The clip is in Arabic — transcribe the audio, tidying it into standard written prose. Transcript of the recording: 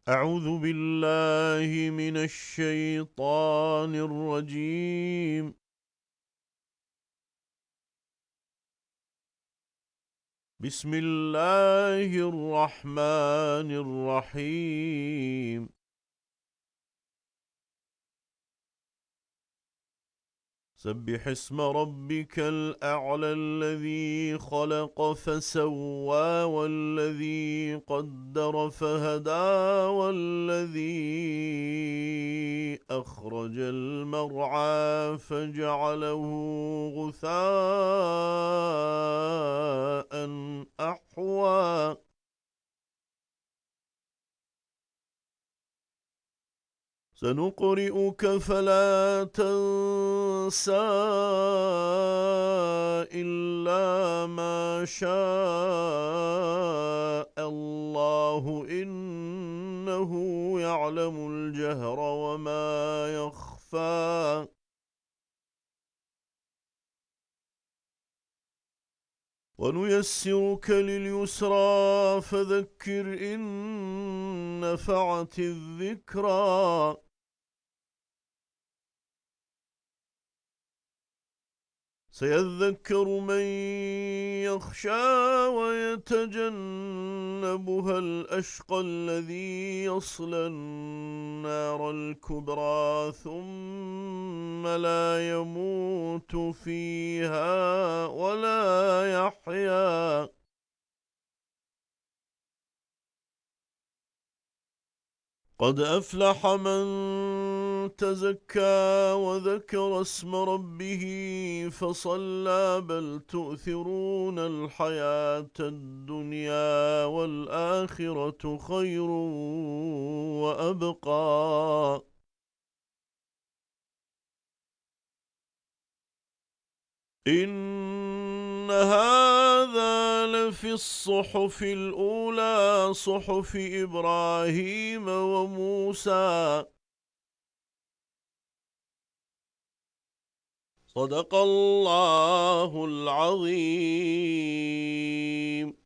أعوذ بالله من الشيطان الرجيم. بسم الله الرحمن الرحيم. سبح اسم ربك الأعلى الذي خلق فسوى والذي قدر فهدى والذي أخرج المرعى فجعله غثاء أحوى. سنقرئك فلا تنسى إلا ما شاء الله إنه يعلم الجهر وما يخفى. ونيسرك لليسرى فذكر إن نفعت الذكرى. سيذكر من يخشى ويتجنبها الأشقى الذي يصلى النار الكبرى ثم لا يموت فيها ولا يحيا. قد أفلح من تزكى وذكر اسم ربه فصلى بل تؤثرون الحياة الدنيا والآخرة خير وأبقى. إن هذا لفي الصحف الأولى صحف إبراهيم وموسى. صدق الله العظيم.